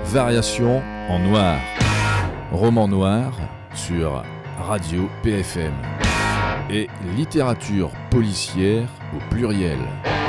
Variation en noir. Roman noir sur Radio PFM. Et littérature policière au pluriel.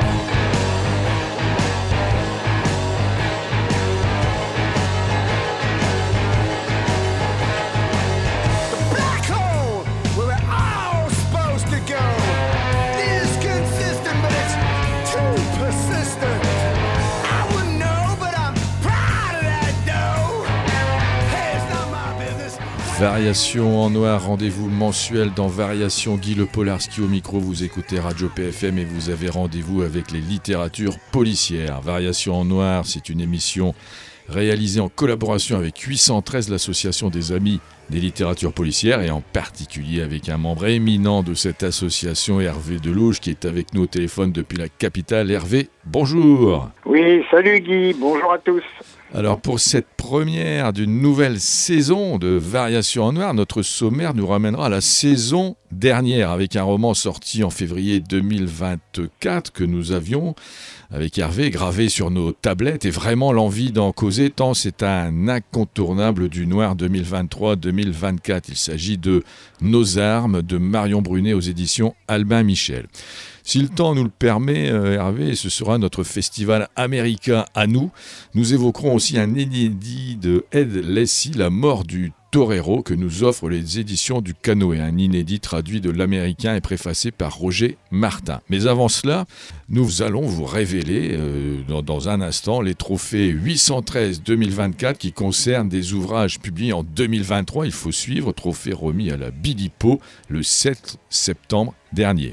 Variation en noir, rendez-vous mensuel dans Variation. Guy Le Polarski au micro, vous écoutez Radio PFM et vous avez rendez-vous avec les littératures policières. Variation en noir, c'est une émission réalisée en collaboration avec 813, l'association des amis des littératures policières, et en particulier avec un membre éminent de cette association, Hervé Delouge, qui est avec nous au téléphone depuis la capitale. Hervé, bonjour. Oui, salut Guy, bonjour à tous. Alors pour cette première d'une nouvelle saison de Variation en noir, notre sommaire nous ramènera à la saison dernière avec un roman sorti en février 2024 que nous avions avec Hervé gravé sur nos tablettes et vraiment l'envie d'en causer tant c'est un incontournable du noir 2023-2024. Il s'agit de Nos armes de Marion Brunet aux éditions Albin Michel. Si le temps nous le permet, Hervé, ce sera notre festival américain à nous. Nous évoquerons aussi un inédit de Ed Leslie, La mort du torero, que nous offrent les éditions du Canoë, un inédit traduit de l'américain et préfacé par Roger Martin. Mais avant cela, nous allons vous révéler dans un instant les trophées 813-2024 qui concernent des ouvrages publiés en 2023. Il faut suivre, trophée remis à la Bilipo le 7 septembre dernier.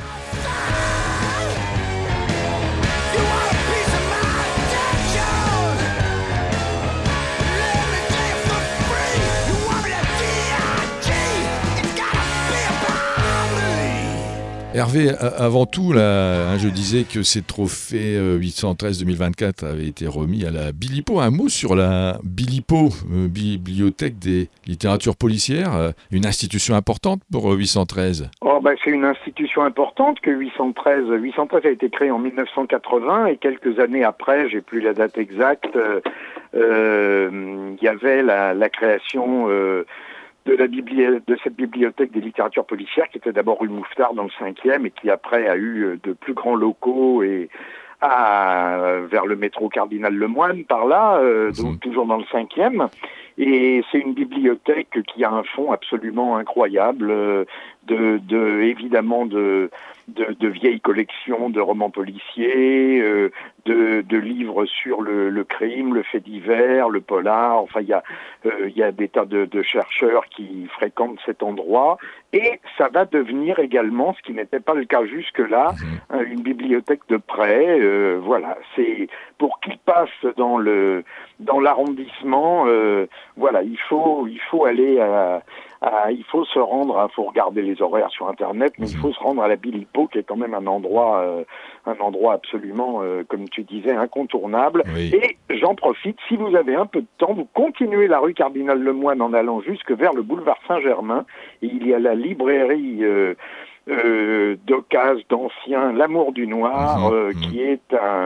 Hervé, avant tout, là, je disais que ces trophées 813-2024 avaient été remis à la Bilipo. Un mot sur la Bilipo, Bibliothèque des littératures policières, une institution importante pour 813. C'est une institution importante que 813. 813 a été créé en 1980 et quelques années après, j'ai plus la date exacte, il y avait la création de cette bibliothèque des littératures policières qui était d'abord rue Mouffetard dans le 5e et qui après a eu de plus grands locaux et vers le métro Cardinal Lemoine par là, donc toujours dans le 5e. Et c'est une bibliothèque qui a un fond absolument incroyable, évidemment de vieilles collections de romans policiers, de livres sur le crime, le fait divers, le polar. Enfin, il y a des tas de chercheurs qui fréquentent cet endroit. Et ça va devenir également, ce qui n'était pas le cas jusque-là, une bibliothèque de prêt. Voilà, c'est pour qu'il passe dans l'arrondissement. Voilà, il faut aller il faut se rendre, faut regarder les horaires sur Internet, mais il faut se rendre à la Bilipo, qui est quand même un endroit absolument, comme tu disais, incontournable. Oui. Et j'en profite, si vous avez un peu de temps, vous continuez la rue Cardinal Lemoine en allant jusque vers le boulevard Saint-Germain, et il y a la librairie d'occasion d'anciens, L'Amour du Noir, qui est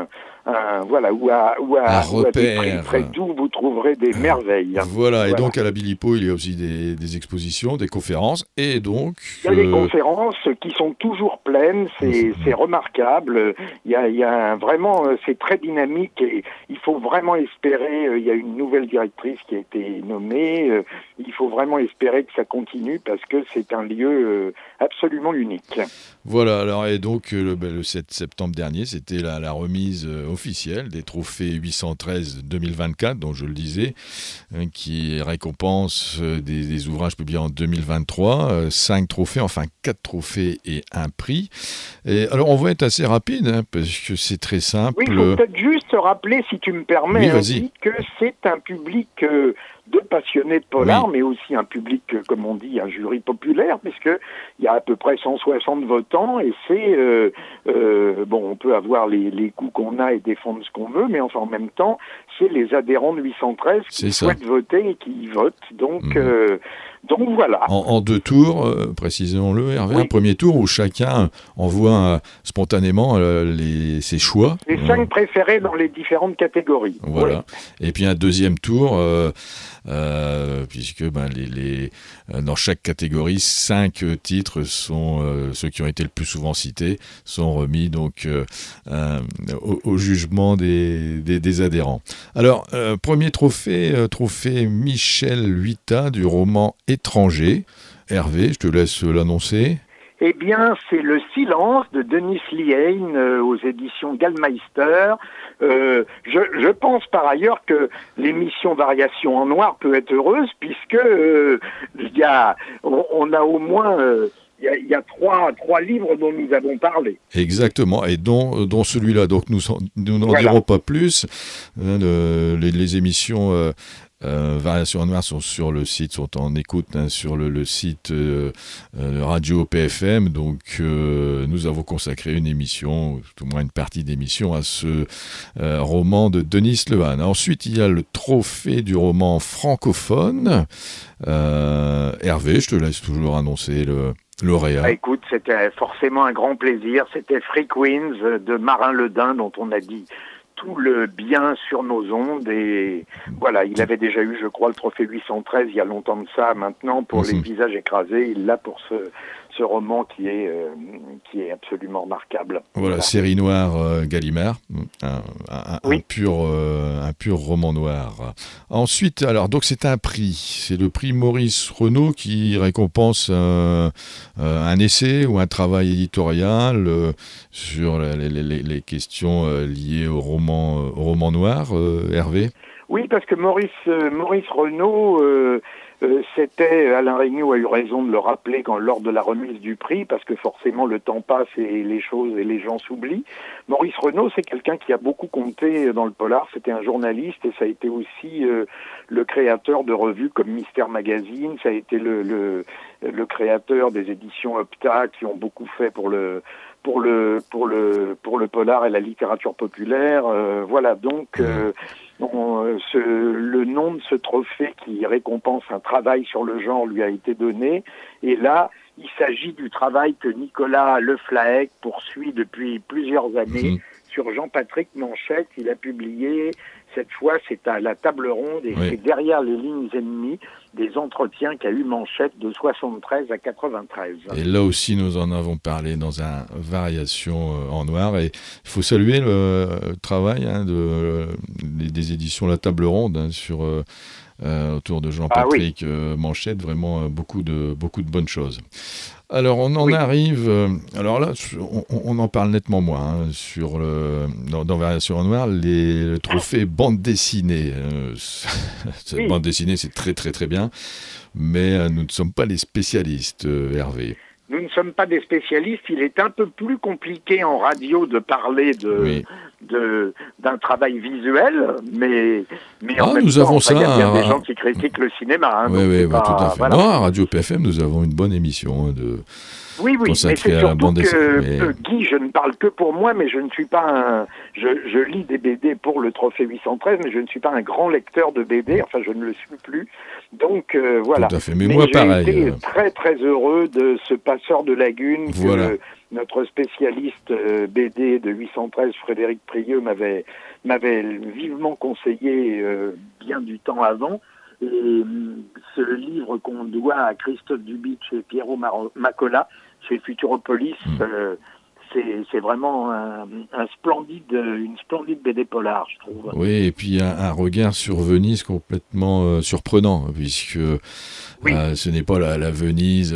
où à des prix très doux, vous trouverez des merveilles. Voilà, et donc à la Bilipo, il y a aussi des expositions, des conférences, et donc... Il y a des conférences qui sont toujours pleines, c'est remarquable, il y a vraiment, c'est très dynamique, et il faut vraiment espérer, il y a une nouvelle directrice qui a été nommée, il faut vraiment espérer que ça continue, parce que c'est un lieu absolument unique. Voilà, alors et donc le 7 septembre dernier, c'était la remise officielle des trophées 813-2024, dont je le disais, qui récompense des ouvrages publiés en 2023, 5 trophées, enfin 4 trophées et un prix. Et alors on va être assez rapide, parce que c'est très simple. Oui, il faut peut-être juste rappeler, si tu me permets, que c'est un public... de passionnés de polar, mais aussi un public, comme on dit, un jury populaire, puisqu'il y a à peu près 160 votants, et c'est, on peut avoir les goûts qu'on a et défendre ce qu'on veut, mais enfin, en même temps, c'est les adhérents de 813 qui souhaitent voter et qui y votent. Donc, Donc voilà. En 2 tours, précisons-le, Hervé, Oui. un premier tour où chacun envoie spontanément ses choix. Les 5 préférés dans les différentes catégories. Voilà. Oui. Et puis un deuxième tour, puisque dans chaque catégorie, 5 titres sont ceux qui ont été le plus souvent cités, sont remis donc au jugement des adhérents. Alors, premier trophée Michel Huita du roman Étranger. Hervé, je te laisse l'annoncer. Eh bien, c'est Le Silence de Denis Lehane aux éditions Gallmeister. Je pense par ailleurs que l'émission Variation en Noir peut être heureuse puisque on a au moins il y a trois livres dont nous avons parlé. Exactement, et dont celui-là. Donc nous n'en dirons pas plus. Les émissions Variation en Noir sont sur le site, sont en écoute sur le site Radio PFM. Donc nous avons consacré une émission, tout au moins une partie d'émission, à ce roman de Denis Lehane. Ensuite, il y a le trophée du roman francophone. Hervé, je te laisse toujours annoncer le lauréat. Écoute, c'était forcément un grand plaisir. C'était Free Queens de Marin Ledin, dont on a dit tout le bien sur nos ondes. Et voilà, il avait déjà eu, je crois, le trophée 813 il y a longtemps de ça. Maintenant, pour Les Visages écrasés, il l'a pour ce roman qui est absolument remarquable. Voilà. Série noire Gallimard, un pur roman noir. Ensuite, alors donc c'est un prix, c'est le prix Maurice Renaud qui récompense un essai ou un travail éditorial sur les questions liées au roman noir. Hervé. Oui, parce que Maurice Renaud, c'était, Alain Regnault a eu raison de le rappeler lors de la remise du prix, parce que forcément le temps passe et les choses et les gens s'oublient. Maurice Renaud, c'est quelqu'un qui a beaucoup compté dans le polar. C'était un journaliste et ça a été aussi le créateur de revues comme Mystère Magazine. Ça a été le créateur des éditions Opta qui ont beaucoup fait pour le polar et la littérature populaire. Voilà, donc le nom de ce trophée qui récompense un travail sur le genre lui a été donné. Et là, il s'agit du travail que Nicolas Leflaec poursuit depuis plusieurs années sur Jean-Patrick Manchette. Il a publié, cette fois c'est à la table ronde et c'est Derrière les lignes ennemies, des entretiens qu'a eu Manchette de 73 à 93. Et là aussi, nous en avons parlé dans un Variation en Noir. Et il faut saluer le travail des éditions La Table Ronde autour de Jean-Patrick Manchette. Vraiment beaucoup de bonnes choses. Alors, on en arrive... alors là, on en parle nettement moins dans Variation en Noir, le trophée bande dessinée. Cette bande dessinée, c'est très, très, très bien. Mais nous ne sommes pas les spécialistes, Hervé. Nous ne sommes pas des spécialistes. Il est un peu plus compliqué en radio de parler d'un travail visuel, mais en même nous temps, avons ça. Il y a bien des gens qui critiquent le cinéma. Oui, tout à fait. Voilà. Non, à Radio PFM, nous avons une bonne émission Oui, mais c'est surtout que, Guy, je ne parle que pour moi, mais je ne suis pas je lis des BD pour le trophée 813, mais je ne suis pas un grand lecteur de BD, enfin je ne le suis plus, donc voilà. Tout à fait, mais moi pareil. J'ai été très très heureux de ce Passeur de Lagune que notre spécialiste BD de 813, Frédéric Prieux, m'avait vivement conseillé bien du temps avant. Et ce livre qu'on doit à Christophe Dubitsch et Piero Macola chez Futuropolis, c'est vraiment une splendide BD polar, je trouve. Oui, et puis un regard sur Venise complètement surprenant, puisque ce n'est pas la Venise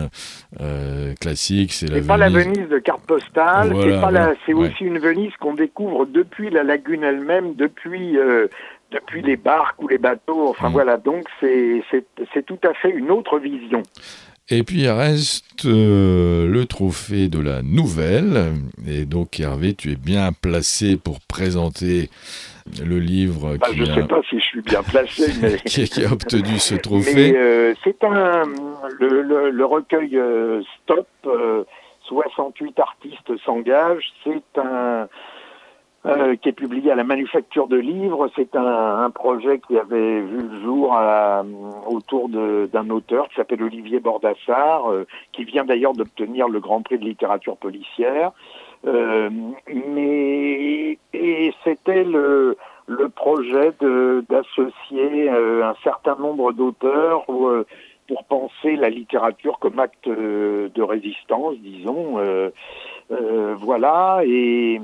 classique, c'est pas la Venise de carte postale, c'est aussi une Venise qu'on découvre depuis la lagune elle-même, depuis les barques ou les bateaux, enfin voilà, donc c'est tout à fait une autre vision. Et puis il reste le trophée de la nouvelle, et donc Hervé, tu es bien placé pour présenter le livre je ne sais pas si je suis bien placé, mais qui a obtenu ce trophée. Mais c'est le recueil Stop, 68 artistes s'engagent, c'est qui est publié à la Manufacture de Livres. C'est un projet qui avait vu le jour autour d'un auteur qui s'appelle Olivier Bordassar, qui vient d'ailleurs d'obtenir le Grand Prix de littérature policière. Et c'était le projet d'associer un certain nombre d'auteurs pour penser la littérature comme acte de résistance, disons. Voilà, et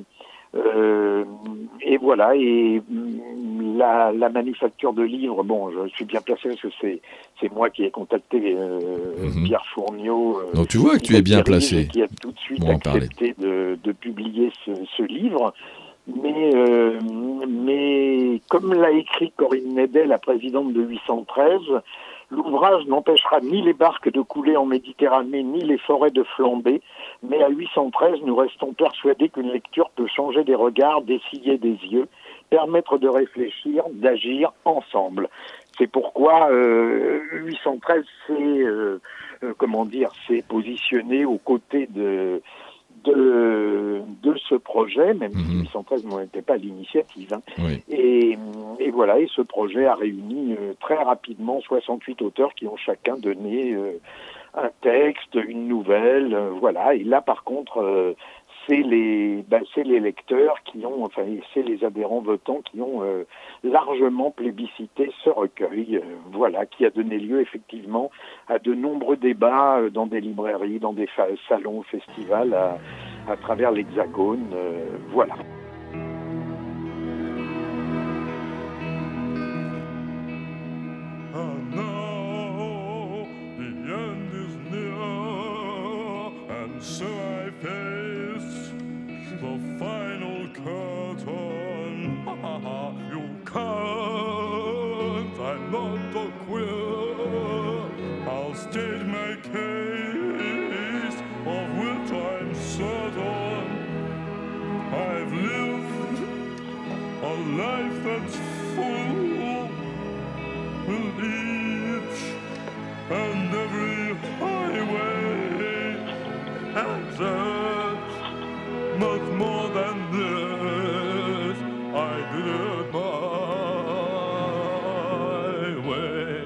voilà, et la Manufacture de Livres, bon, je suis bien placé parce que c'est moi qui ai contacté Pierre Fourniot. Donc tu vois que tu es bien placé. Qui a tout de suite accepté de publier ce livre. Mais comme l'a écrit Corinne Nédet, la présidente de 813, l'ouvrage n'empêchera ni les barques de couler en Méditerranée, ni les forêts de flamber, mais à 813, nous restons persuadés qu'une lecture peut changer des regards, dessiller des yeux, permettre de réfléchir, d'agir ensemble. C'est pourquoi 813 s'est positionné aux côtés de ce projet, même si 813 n'en était pas à l'initiative. Oui. Et voilà, et ce projet a réuni très rapidement 68 auteurs qui ont chacun donné un texte, une nouvelle, voilà. Et là, par contre, c'est les lecteurs c'est les adhérents votants qui ont largement plébiscité ce recueil, voilà, qui a donné lieu effectivement à de nombreux débats dans des librairies, dans des salons, festivals à travers l'Hexagone, voilà. So I face the final curtain. You can't, I'm not a queer. I'll state my case, of which I'm certain. I've lived a life that's full, with each and every highway. And that's much more than this. I did it my way.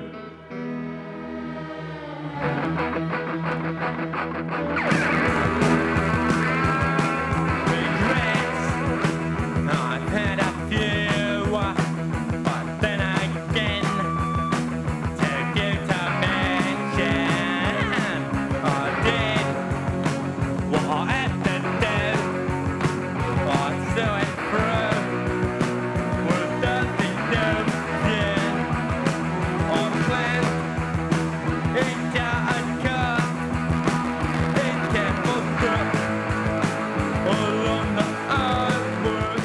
Regrets, I've had a few, but then again, take you to mention, I did. What I have to do, I saw it through with dirty notion. On plan, it can't cut, it can't move along the earthwork.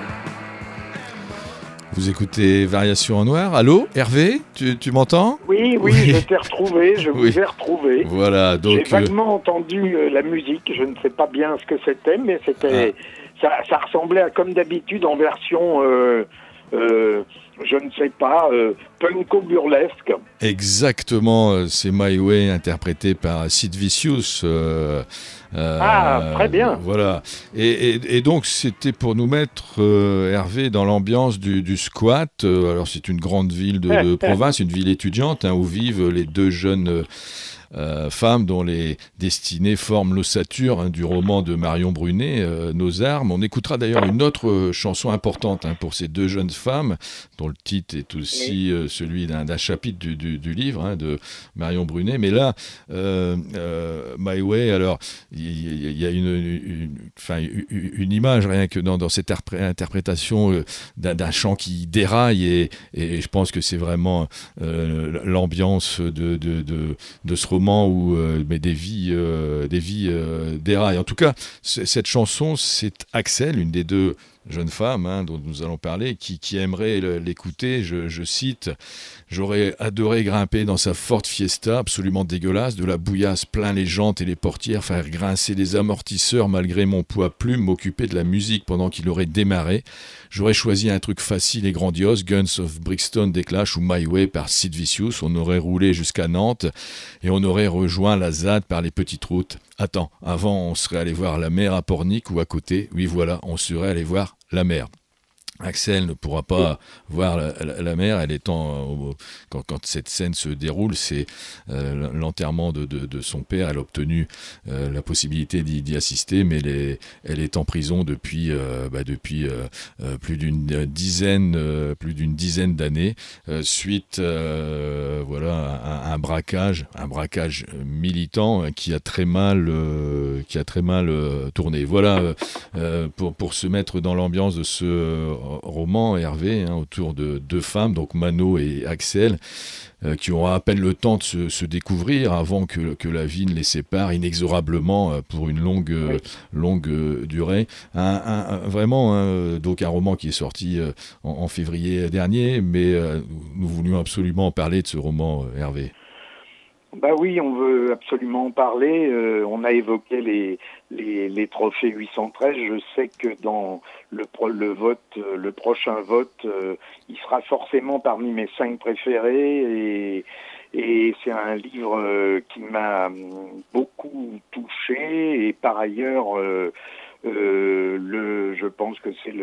Vous écoutez Variations en Noir. Allô, Hervé, tu m'entends ? Oui, je t'ai retrouvé, je vous ai retrouvé. Voilà, donc... J'ai vaguement entendu la musique, je ne sais pas bien ce que c'était, mais c'était ça ressemblait à, comme d'habitude, en version, je ne sais pas, punko-burlesque. Exactement, c'est My Way, interprété par Sid Vicious. Très bien. Voilà. Et donc, c'était pour nous mettre, Hervé, dans l'ambiance du squat. Alors, c'est une grande ville de province, une ville étudiante, où vivent les deux jeunes femmes dont les destinées forment l'ossature du roman de Marion Brunet, Nos armes. On écoutera d'ailleurs une autre chanson importante pour ces deux jeunes femmes, dont le titre est aussi celui d'un chapitre du livre de Marion Brunet. Mais là, My Way, alors, il y a une image rien que dans cette interprétation d'un chant qui déraille, et je pense que c'est vraiment l'ambiance de ce roman où des vies déraillent. En tout cas, cette chanson, c'est Axel, une des deux jeunes femmes dont nous allons parler, qui aimerait l'écouter. Je cite: « J'aurais adoré grimper dans sa Ford Fiesta, absolument dégueulasse, de la bouillasse plein les jantes et les portières, faire grincer les amortisseurs malgré mon poids plume, m'occuper de la musique pendant qu'il aurait démarré. J'aurais choisi un truc facile et grandiose, Guns of Brixton des Clash ou My Way par Sid Vicious. On aurait roulé jusqu'à Nantes et on aurait rejoint la ZAD par les petites routes. Attends, avant on serait allé voir la mer à Pornic ou à côté. Oui voilà, on serait allé voir la mer. Axel ne pourra pas voir la mer, elle étant quand cette scène se déroule, c'est l'enterrement de son père. Elle a obtenu la possibilité d'y assister, mais elle est en prison depuis plus d'une dizaine d'années, suite à un braquage militant qui a très mal tourné. Voilà pour se mettre dans l'ambiance de ce roman, Hervé, autour de deux femmes, donc Mano et Axel, qui auront à peine le temps de se découvrir avant que la vie ne les sépare inexorablement pour une longue durée. Donc un roman qui est sorti en février dernier, mais nous voulions absolument parler de ce roman, Hervé. Bah oui, on veut absolument en parler. On a évoqué les trophées 813. Je sais que dans le prochain vote, il sera forcément parmi mes 5 préférés et c'est un livre qui m'a beaucoup touché et par ailleurs, je pense que c'est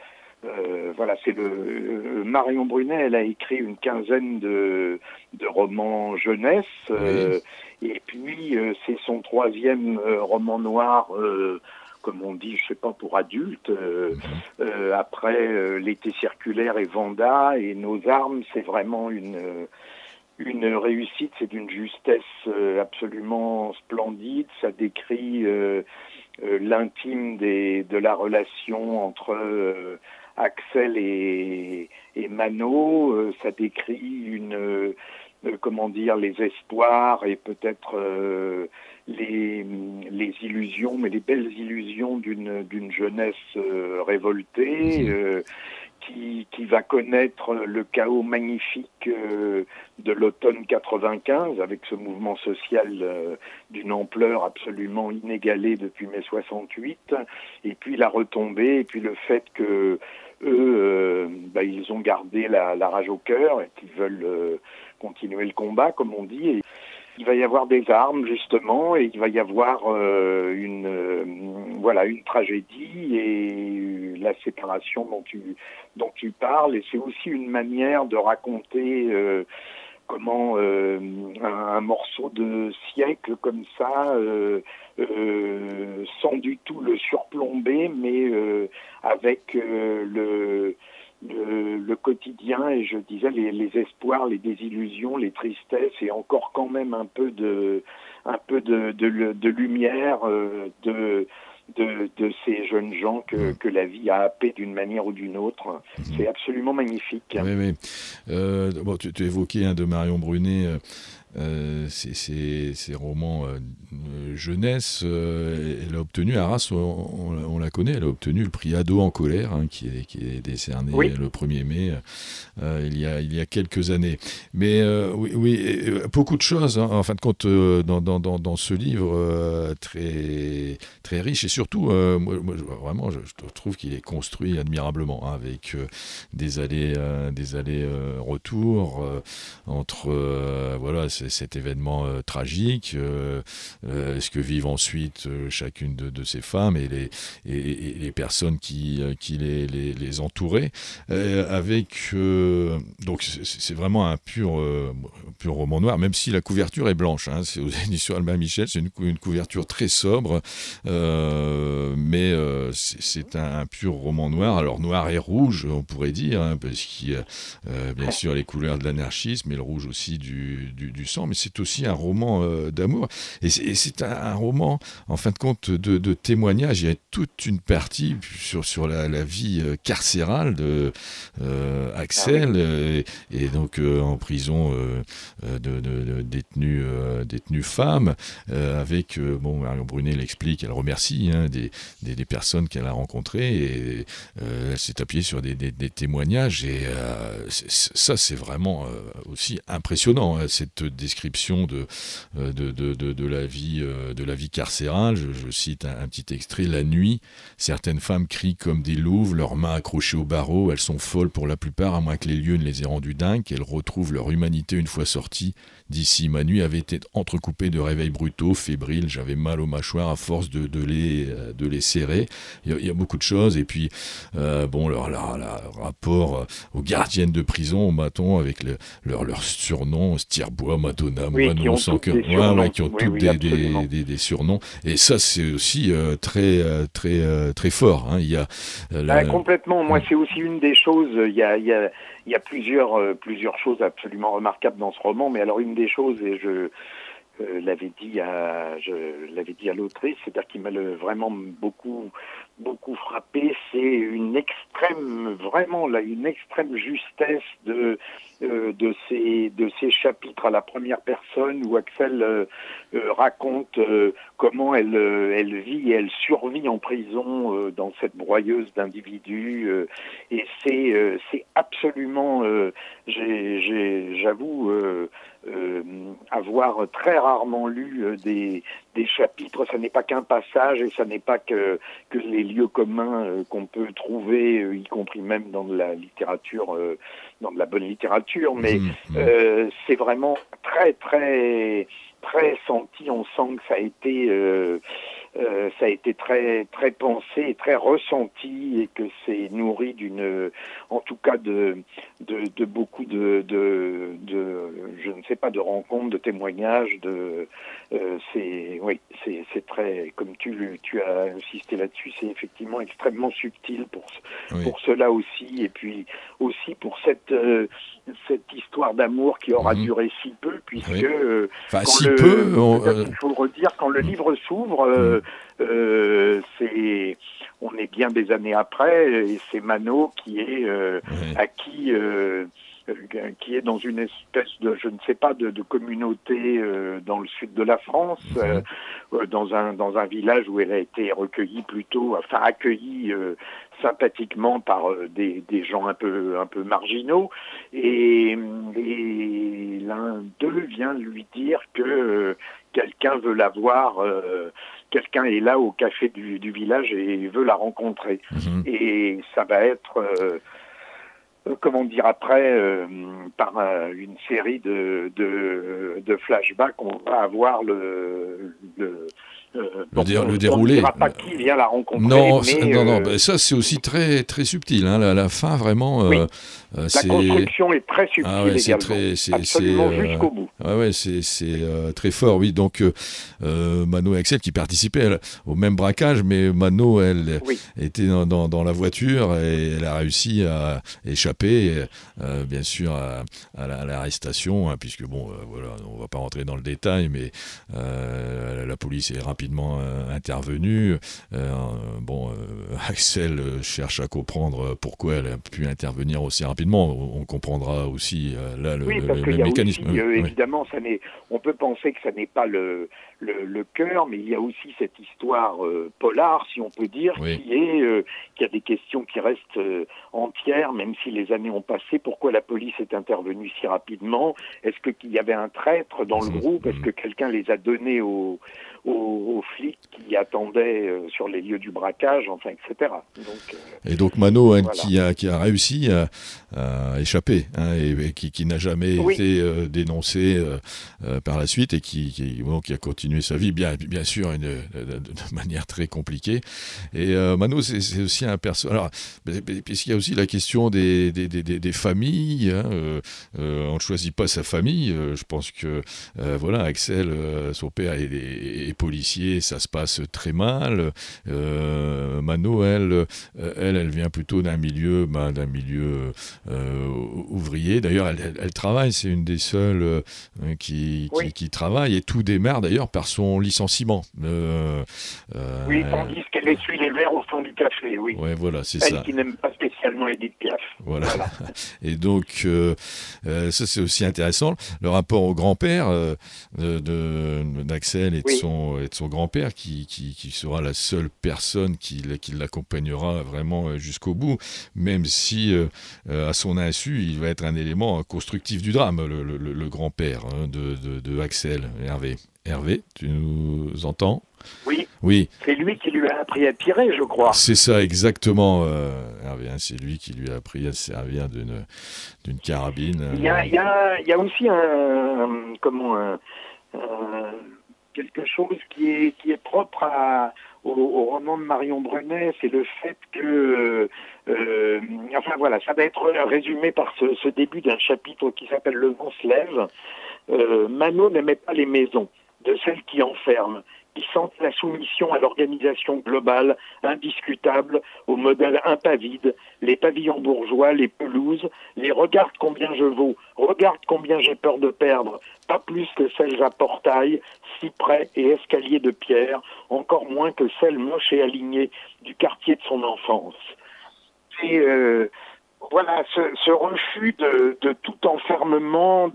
Marion Brunet, elle a écrit une quinzaine de romans jeunesse, et puis c'est son 3e roman noir, comme on dit, je sais pas, pour adultes, après L'été circulaire et Vanda et Nos armes, c'est vraiment une réussite, c'est d'une justesse absolument splendide, ça décrit l'intime de la relation entre Axel et Mano, ça décrit les espoirs et peut-être les illusions, mais les belles illusions d'une jeunesse révoltée, qui va connaître le chaos magnifique de l'automne 95 avec ce mouvement social d'une ampleur absolument inégalée depuis mai 68, et puis la retombée, et puis le fait que eux, ils ont gardé la rage au cœur et qu'ils veulent continuer le combat, comme on dit. Et il va y avoir des armes, justement, et il va y avoir une tragédie et la séparation dont tu parles. Et c'est aussi une manière de raconter comment un morceau de siècle comme ça, sans du tout le surplomber, mais avec le quotidien, et je disais les espoirs, les désillusions, les tristesses, et encore quand même un peu de lumière de ces jeunes gens que la vie a happés d'une manière ou d'une autre. C'est absolument magnifique. Oui. Tu évoquais de Marion Brunet ces romans jeunesse. Elle a obtenu, Arras, on la connaît, elle a obtenu le prix Ado en colère, qui est décerné le 1er mai il y a quelques années. Mais beaucoup de choses, en fin de compte, dans ce livre très, très riche, et surtout, moi, je trouve qu'il est construit admirablement, avec des allers-retours entre cet événement tragique, ce que vivent ensuite chacune de ces femmes et les personnes qui les entouraient, donc c'est vraiment un pur roman noir, même si la couverture est blanche, c'est aux éditions Albin Michel, c'est une couverture très sobre, mais c'est un pur roman noir, alors noir et rouge on pourrait dire, parce qu'il y a bien sûr les couleurs de l'anarchisme et le rouge aussi du sang, mais c'est aussi un roman d'amour, et c'est un roman en fin de compte de témoignage. Il y a toute une partie sur la vie carcérale de Axel, et donc en prison de détenues femmes, avec Marion Brunet l'explique, elle remercie des personnes qu'elle a rencontrées, et elle s'est appuyée sur des témoignages, et ça c'est vraiment aussi impressionnant, cette description de la vie carcérale. Je cite un petit extrait. La nuit, certaines femmes crient comme des louves, leurs mains accrochées aux barreaux. Elles sont folles pour la plupart, à moins que les lieux ne les aient rendues dingues. Elles retrouvent leur humanité une fois sorties d'ici. Ma nuit avait été entrecoupée de réveils brutaux, fébriles. J'avais mal aux mâchoires à force de les serrer. Il y a beaucoup de choses. Et puis, leur rapport aux gardiennes de prison, au maton, avec leur surnom, Stirbois, Madonna, Moineau, sans cœur. Qui ont toutes des surnoms. Et ça, c'est aussi très fort. Hein. Il y a complètement. Moi, c'est aussi une des choses. Il y a plusieurs choses absolument remarquables dans ce roman. Mais alors, une des choses, et je l'avais dit à l'autrice, c'est-à-dire qui m'a vraiment beaucoup frappé, c'est une extrême justesse de ces chapitres à la première personne où Axelle raconte comment elle vit et elle survit en prison dans cette broyeuse d'individus, et c'est absolument j'avoue avoir très rarement lu des chapitres. Ça n'est pas qu'un passage et ça n'est pas que les lieux communs qu'on peut trouver, y compris même dans de la littérature, dans de la bonne littérature, mais c'est vraiment très très très senti. On sent que ça a été très très pensé et très ressenti, et que c'est nourri en tout cas de beaucoup de je ne sais pas, de rencontres, de témoignages, c'est très, comme tu as insisté là-dessus, c'est effectivement extrêmement subtil pour cela aussi, et puis aussi pour cette histoire d'amour qui aura duré si peu, puisque il faut le redire, quand le livre s'ouvre, on est bien des années après, et c'est Mano qui est qui est dans une espèce de, je ne sais pas, de communauté dans le sud de la France, dans un village où elle a été accueillie sympathiquement par des gens un peu marginaux, et l'un d'eux vient lui dire que quelqu'un veut la voir, quelqu'un est là au café du village et veut la rencontrer. Et ça va être après, par une série de flashbacks, on va avoir le déroulé. On ne dira pas qui vient la rencontrer. Non, ça c'est aussi très très subtil. Hein, la fin vraiment. La construction est très subtile également. Absolument jusqu'au bout. C'est très fort. Oui, donc Mano et Axelle qui participaient au même braquage, mais Mano elle était dans la voiture et elle a réussi à échapper, bien sûr à l'arrestation, hein, puisque on va pas rentrer dans le détail, mais la police est rapidement intervenue. Axelle cherche à comprendre pourquoi elle a pu intervenir aussi rapidement. On comprendra aussi le mécanisme. Évidemment, on peut penser que ça n'est pas le cœur, mais il y a aussi cette histoire polar, si on peut dire, qui a des questions qui restent entières, même si les années ont passé. Pourquoi la police est intervenue si rapidement? Est-ce qu'il y avait un traître dans le groupe? Est-ce que quelqu'un les a donnés aux flics qui attendaient sur les lieux du braquage, enfin, etc. Et donc Mano, qui a réussi à échapper, hein, et qui n'a jamais été dénoncé par la suite, et qui a continué sa vie, bien sûr, de manière très compliquée. Et Mano, c'est aussi un personnage. Alors, puisqu'il y a aussi la question des familles, hein, on ne choisit pas sa famille. Je pense que Axelle, son père est policier, ça se passe très mal. Mano, elle vient plutôt d'un milieu ouvrier. D'ailleurs, elle travaille, c'est une des seules qui travaille, et tout démarre d'ailleurs par son licenciement. Tandis qu'elle essuie les verres au font du café, oui. Ouais, voilà, c'est Elle ça. qui n'aime pas spécialement Edith Piaf. Voilà. Voilà. Et donc, ça c'est aussi intéressant, le rapport au grand-père d'Axel et, Oui. et de son grand-père qui sera la seule personne qui l'accompagnera vraiment jusqu'au bout, même si à son insu, il va être un élément constructif du drame, le grand-père de Axel, Hervé. Hervé, tu nous entends ? Oui, Oui, c'est lui qui lui a appris à tirer, je crois. c'est ça exactement, Hervé, hein, c'est lui qui lui a appris à se servir d'une carabine. Il y a aussi quelque chose qui est propre au roman de Marion Brunet, c'est le fait que, enfin voilà, ça va être résumé par ce début d'un chapitre qui s'appelle Le vent se lève. Manot n'aimait pas les maisons, de celles qui enferment, qui sentent la soumission à l'organisation globale, indiscutable, au modèle impavide, les pavillons bourgeois, les pelouses, les regarde combien je vaux, regarde combien j'ai peur de perdre, pas plus que celles à portail, cyprès et escaliers de pierre, encore moins que celles moches et alignées du quartier de son enfance. Et voilà, ce refus de tout enfermement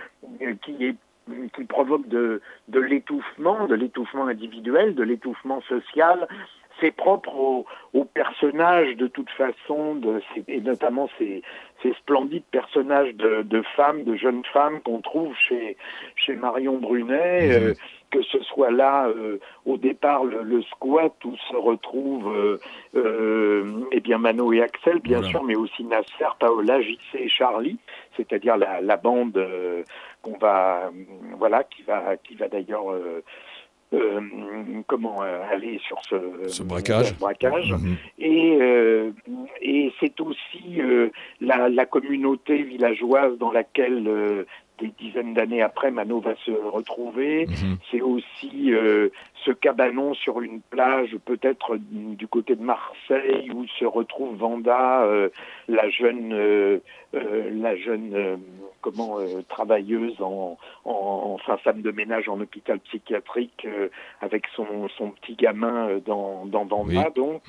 qui provoque de l'étouffement individuel, de l'étouffement social, c'est propre aux personnages de toute façon, et notamment ces splendides personnages de femmes, de jeunes femmes qu'on trouve chez Marion Brunet, que ce soit là au départ le squat où se retrouvent eh bien Manot et Axel bien sûr, mais aussi Nasser, Paola, JC et Charlie, c'est-à-dire la bande qu'on va qui va d'ailleurs aller sur ce braquage. Et c'est aussi la communauté villageoise dans laquelle des dizaines d'années après Manot va se retrouver. C'est aussi ce cabanon sur une plage, peut-être du côté de Marseille, où se retrouve Vanda, la jeune travailleuse enfin femme de ménage en hôpital psychiatrique avec son petit gamin dans Vanda, donc.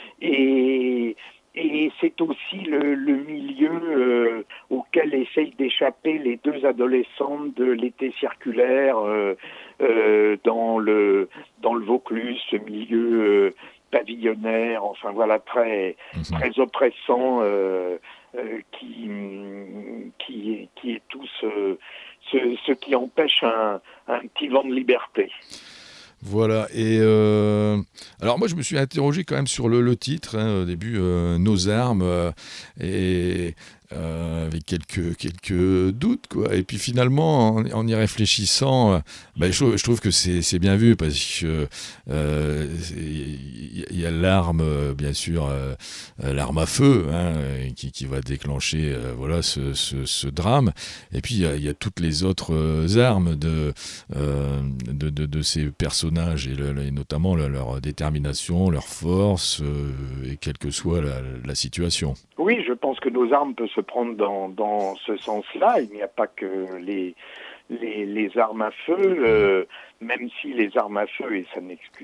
Et c'est aussi le milieu auquel essayent d'échapper les deux adolescentes de l'été circulaire dans le Vaucluse, ce milieu pavillonnaire, enfin voilà, très oppressant, qui est tout ce qui empêche un petit vent de liberté. Voilà, et alors moi je me suis interrogé quand même sur le titre, au début, Nos armes, et avec quelques doutes, quoi. Et puis finalement, en y réfléchissant, je trouve que c'est bien vu, parce que il y a l'arme, bien sûr, l'arme à feu, qui va déclencher ce drame. Et puis il y a toutes les autres armes de ces personnages, et notamment leur détermination, leur force, et quelle que soit la situation. Oui, je pense que Nos armes peut se prendre dans ce sens-là. Il n'y a pas que les armes à feu, même si les armes à feu, et ça n'excuse,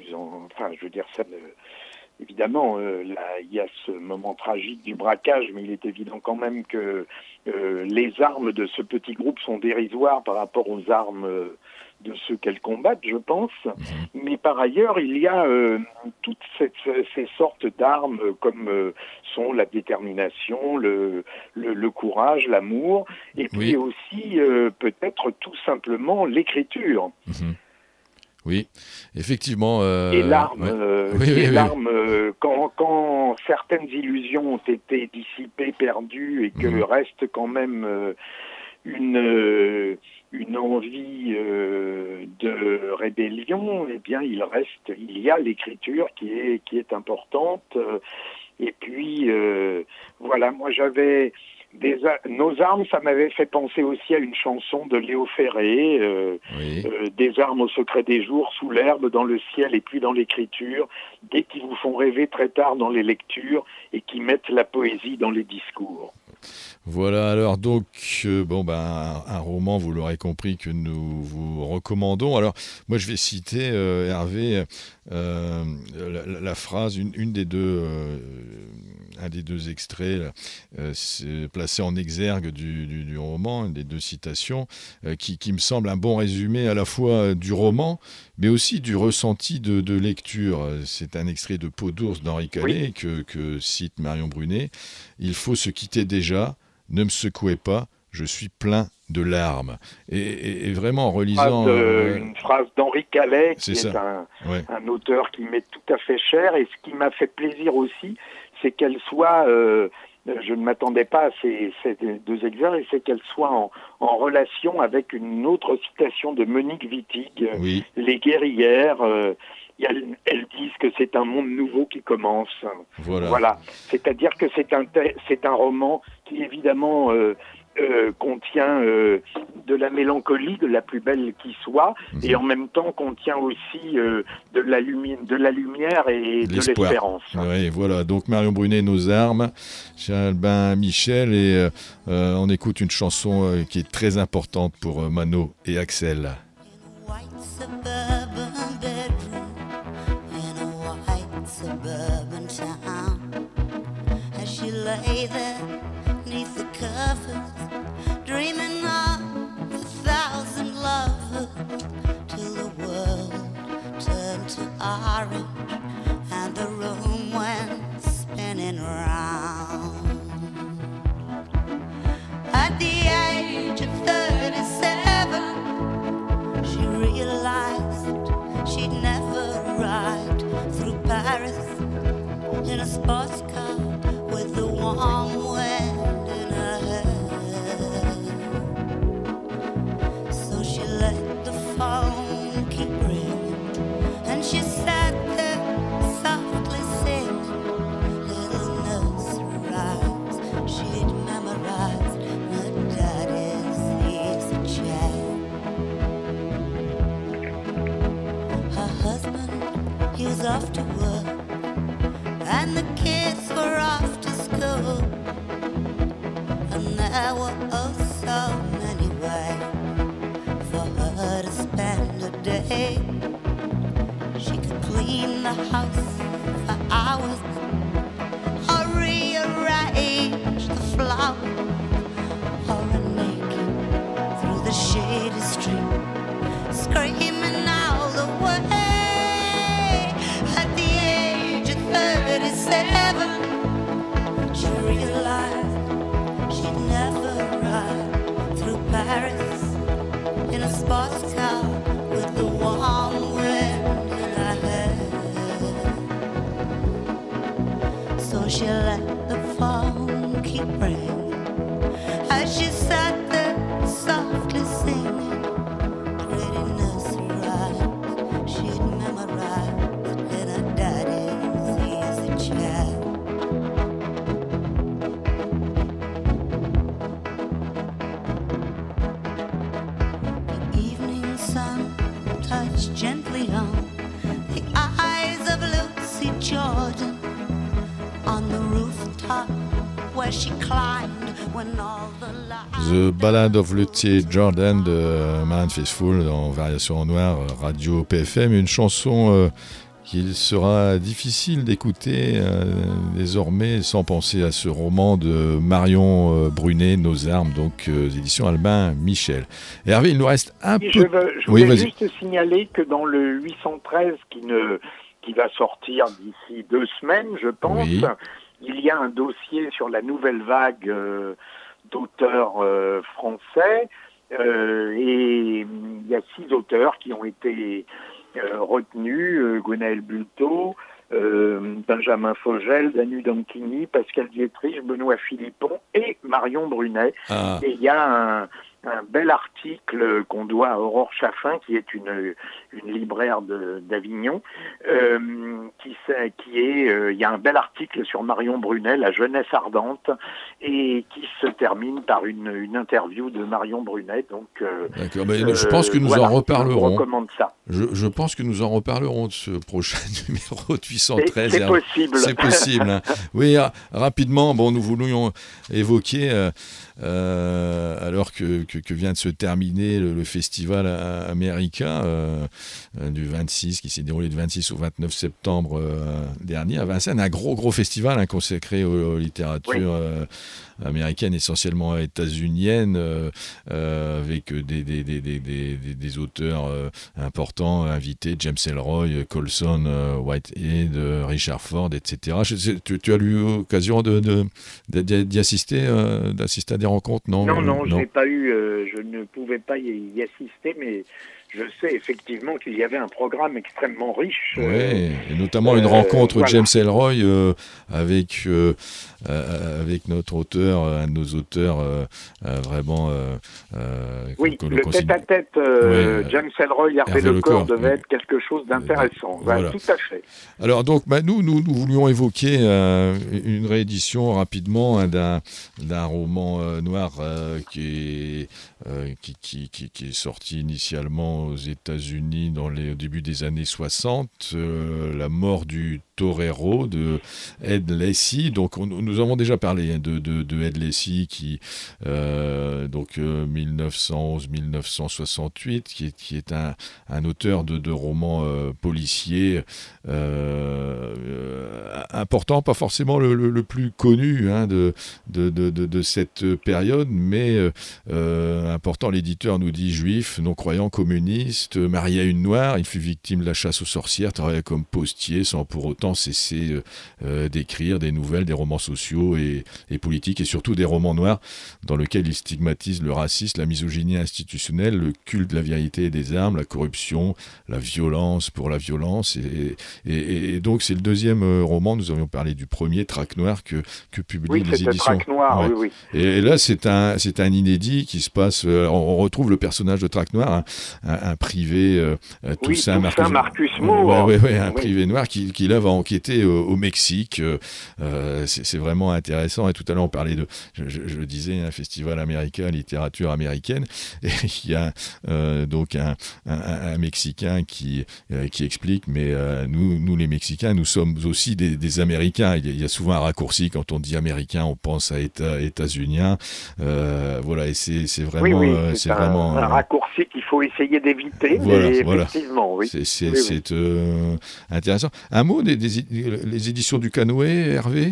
évidemment, il y a ce moment tragique du braquage, mais il est évident quand même que les armes de ce petit groupe sont dérisoires par rapport aux armes de ceux qu'elles combattent, je pense. Mais par ailleurs, il y a toutes ces sortes d'armes comme sont la détermination, le courage, l'amour, et puis aussi peut-être tout simplement l'écriture. Oui, effectivement. Et l'arme, quand certaines illusions ont été dissipées, perdues, et que reste quand même une envie de rébellion, eh bien il y a l'écriture qui est importante. Et puis voilà, moi j'avais Nos armes, ça m'avait fait penser aussi à une chanson de Léo Ferré, des armes au secret des jours, sous l'herbe, dans le ciel et puis dans l'écriture, dès qu'ils vous font rêver très tard dans les lectures et qui mettent la poésie dans les discours. Voilà, alors donc, un roman, vous l'aurez compris, que nous vous recommandons. Alors, moi, je vais citer, Hervé, la phrase, une des deux, un des deux extraits c'est placé en exergue du roman, une des deux citations, qui me semble un bon résumé à la fois du roman, mais aussi du ressenti de lecture. C'est un extrait de Peau d'ours d'Henri Calais que cite Marion Brunet. « Il faut se quitter déjà, ne me secouez pas, je suis plein de larmes. » Et vraiment en relisant... Une phrase d'Henri Calais, qui est un auteur qui m'est tout à fait cher, et ce qui m'a fait plaisir aussi, c'est qu'elle soit... je ne m'attendais pas à ces deux exergues, c'est qu'elle soit en relation avec une autre citation de Monique Wittig, Les guerrières... elles disent que c'est un monde nouveau qui commence. Voilà. C'est-à-dire que c'est un roman qui évidemment contient de la mélancolie, de la plus belle qui soit, et en même temps contient aussi de la lumière et de l'espérance. Oui, voilà. Donc Marion Brunet, Nos armes, chez Albin Michel, et on écoute une chanson qui est très importante pour Mano et Axel. Suburban town, as she lay there neath the covers, dreaming of 1,000 lovers, till the world turned to orange and the room went spinning round. At the age of 37, she realized she'd never arrived through Paris in a sports car with the warm wind in her hair. So she let the phone keep ringing, and she sat there softly singing little nursery rhymes she'd memorized in her daddy's easy chair. Her husband, he was off to work, and the kids were off to school, and there were oh so many ways for her to spend a day. She could clean the house for hours, or rearrange the flowers, or run naked through the shady street, screaming all the way. At the age of 37, she realized she'd never ride through Paris in a sports car with the warm wind in her hair. So she let the phone keep ringing as she sat there softly singing pretty nursery rhymes she'd memorized in her daddy's easy chair. The evening sun touched gently on the eyes of Lucy Jordan on the rooftop where she climbed when all the lights... The Ballad of Lucy Jordan de Marianne Faithfull en Variation en noir, radio PFM, une chanson qu'il sera difficile d'écouter désormais sans penser à ce roman de Marion Brunet, Nos armes, donc éditions Albin Michel. Et Hervé, il nous reste un peu... Je voulais juste signaler que dans le 813 qui va sortir d'ici 2 semaines, je pense, il y a un dossier sur la nouvelle vague d'auteurs français, et il y a 6 auteurs qui ont été retenus, Gwenaël Bulto, Benjamin Fogel, Danu Dankini, Pascal Dietrich, Benoît Philippon et Marion Brunet. Et il y a un bel article qu'on doit à Aurore Chaffin, qui est une libraire d'Avignon, il y a un bel article sur Marion Brunet, La jeunesse ardente, et qui se termine par une interview de Marion Brunet. Donc, d'accord, je pense que nous en reparlerons. Je recommande ça. Je pense que nous en reparlerons de ce prochain numéro de 813. C'est possible. C'est possible. Hein. Oui, rapidement, nous voulions évoquer, alors que que vient de se terminer le festival américain du 26, qui s'est déroulé du 26 au 29 septembre dernier à Vincennes, un gros festival consacré aux littératures américaines, essentiellement états-uniennes, avec des auteurs importants invités, James Ellroy, Colson, Whitehead, Richard Ford, etc. Tu as eu l'occasion d'y assister, d'assister à des rencontres? Non, je n'ai pas eu, je ne pouvais pas y assister, mais je sais effectivement qu'il y avait un programme extrêmement riche. Oui, et notamment une rencontre voilà. James Ellroy avec notre auteur, un de nos auteurs vraiment... oui, le tête-à-tête James Ellroy, Hervé Lecor devait être quelque chose d'intéressant. Voilà. Tout à fait. Alors donc, nous voulions évoquer une réédition rapidement d'un roman noir qui est sorti initialement aux États-Unis au début des années 60, La mort du torero de Ed Lacey. Donc nous avons déjà parlé de Ed Lacey qui 1911-1968 qui est un auteur de romans policiers important, pas forcément le plus connu de cette période, mais important. L'éditeur nous dit juif, non-croyant, communiste, marié à une noire, il fut victime de la chasse aux sorcières, travailla comme postier sans pour autant cesser d'écrire des nouvelles, des romans sociaux et politiques, et surtout des romans noirs dans lesquels il stigmatise le racisme, la misogynie institutionnelle, le culte de la vérité et des armes, la corruption, la violence pour la violence. Et donc c'est le deuxième roman. Nous avions parlé du premier, Trac Noir, que publient les éditions. Trac Noir, oui. Et là c'est un inédit qui se passe. On retrouve le personnage de Trac Noir, un privé Toussaint Marcus Moore, un privé noir qui là va enquêter au Mexique. C'est vraiment intéressant. Et tout à l'heure on parlait je disais, un festival américain, littérature américaine. Et il y a donc un Mexicain qui explique, mais nous les Mexicains, nous sommes aussi des Américains. Il y a souvent un raccourci quand on dit Américain, on pense à États-Unien. Voilà, et c'est vraiment, c'est vraiment un raccourci qu'il faut essayer d'éviter. Voilà, effectivement, oui. C'est intéressant. Un mot les éditions du Canoë, Hervé?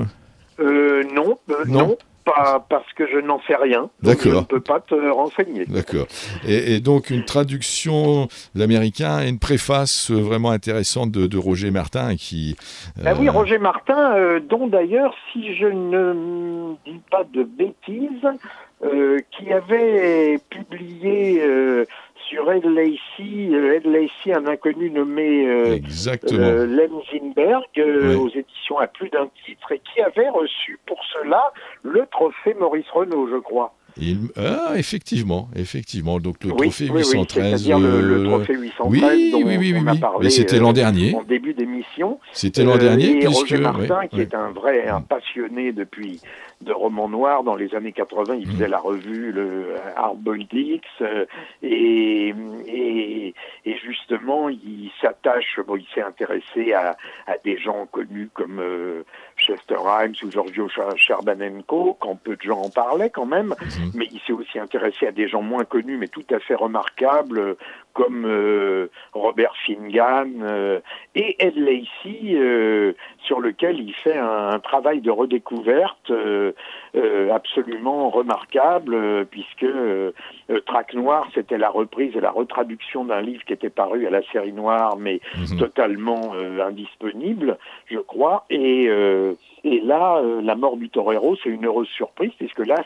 Non. Pas parce que je n'en sais rien. Donc je ne peux pas te renseigner. D'accord. Et donc une traduction de l'américain et une préface vraiment intéressante de Roger Martin qui... oui, Roger Martin, dont d'ailleurs, si je ne dis pas de bêtises, qui avait publié... sur Ed Lacey, un inconnu nommé Len Zinberg, aux éditions à plus d'un titre, et qui avait reçu pour cela le trophée Maurice Renaud, je crois. Effectivement. Donc le trophée 813. C'est-à-dire le trophée 813 dont on a parlé. Mais c'était l'an dernier. En début d'émission. C'était l'an dernier. Et Roger Martin, qui est un passionné de romans noirs dans les années 80, il faisait la revue, le Hardboiled X, et justement, il s'est intéressé à des gens connus comme Chester Himes ou Giorgio Scherbanenko, quand peu de gens en parlaient quand même, mais il s'est aussi intéressé à des gens moins connus, mais tout à fait remarquables, comme Robert Finnegan et Ed Lacey, sur lequel il fait un travail de redécouverte absolument remarquable, puisque Trac Noir, c'était la reprise et la retraduction d'un livre qui était paru à la série noire, mais totalement indisponible, je crois, et là, La mort du torero, c'est une heureuse surprise, puisque là,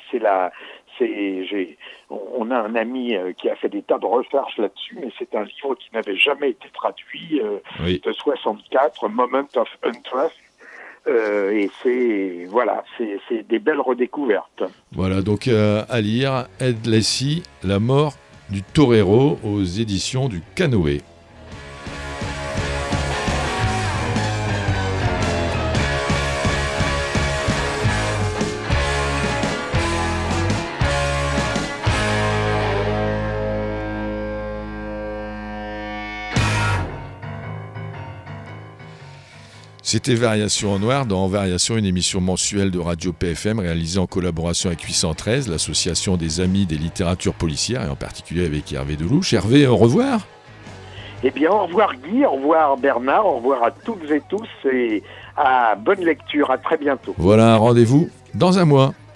on a un ami qui a fait des tas de recherches là-dessus, mais c'est un livre qui n'avait jamais été traduit, de 64, Moment of Untrust, et c'est des belles redécouvertes. Voilà, donc à lire, Ed Lacey, La mort du torero, aux éditions du Canoë. C'était Variation en Noir dans Variation, une émission mensuelle de Radio PFM réalisée en collaboration avec 813, l'association des amis des littératures policières, et en particulier avec Hervé Delouche. Hervé, au revoir. Eh bien, au revoir Guy, au revoir Bernard, au revoir à toutes et tous et à bonne lecture, à très bientôt. Voilà, rendez-vous dans un mois.